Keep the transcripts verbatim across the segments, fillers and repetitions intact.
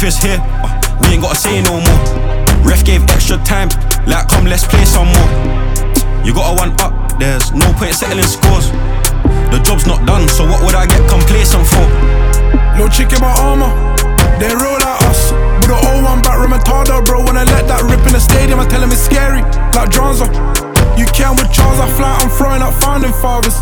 is here, uh, we ain't gotta say no more. Ref gave extra time, like come let's play some more. You gotta one up, there's no point settling scores. The job's not done, so what would I get complacent for? Little chick in my armor, they roll at us. With the oh one back remontada, bro. When I let that rip in the stadium, I tell him it's scary, like Dranza. You can with Charles, I fly, I'm throwing up founding fathers.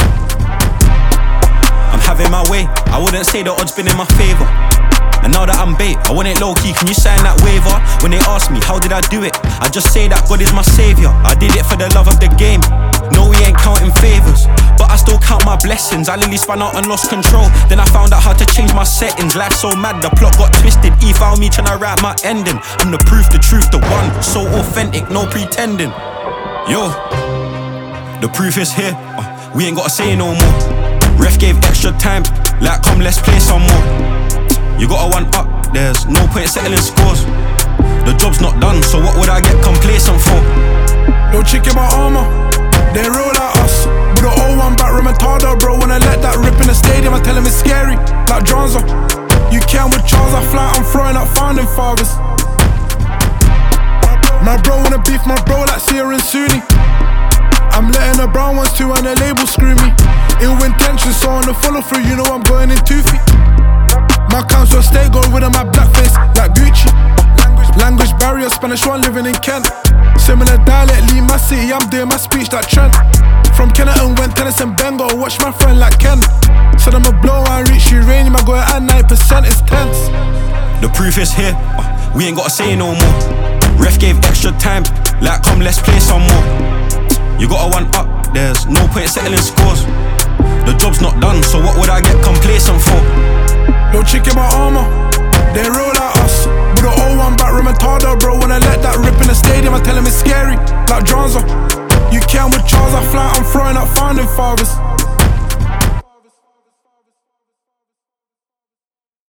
I'm having my way, I wouldn't say the odds been in my favour. And now that I'm bait, I want it low-key, can you sign that waiver? When they ask me, how did I do it? I just say that God is my saviour. I did it for the love of the game. No, we ain't counting favours, but I still count my blessings. I literally spun out and lost control. Then I found out how to change my settings. Life's so mad, the plot got twisted. E found me trying to write my ending. I'm the proof, the truth, the one. So authentic, no pretending. Yo, the proof is here, uh, we ain't gotta say no more. Ref gave extra time, like come let's play some more. You gotta one up, there's no point settling scores. The job's not done, so what would I get complacent for? Little chick in my armor, they roll at us. With the oh one back remontada, bro. When I let that rip in the stadium, I tell him it's scary, like Dranza. You can with Charles, I fly, I'm throwing up founding fathers. My bro wanna beef my bro like Sia and Sunni. I'm letting the brown ones too and the label screw me. Ill intentions, so on the follow through, you know I'm going in two feet. My council stay gold with my black face like Gucci. Language, language barrier, Spanish one living in Kent. Similar dialect, leave my city, I'm doing my speech like Trent. From Kenneton went tennis and Bengal, watch my friend like Ken. Said I'm a blow, I reach uranium, I go at nine percent, it's tense. The proof is here, uh, we ain't gotta say no more. Ref gave extra time, like come let's play some more. You gotta one up, there's no point settling scores. The job's not done, so what would I get complacent for? Little chick in my armor, they roll at us. With the oh one back remontada, bro. When I let that rip in the stadium, I tell him it's scary, like Dranza. You can with Charles, I fly, I'm throwing up founding fathers.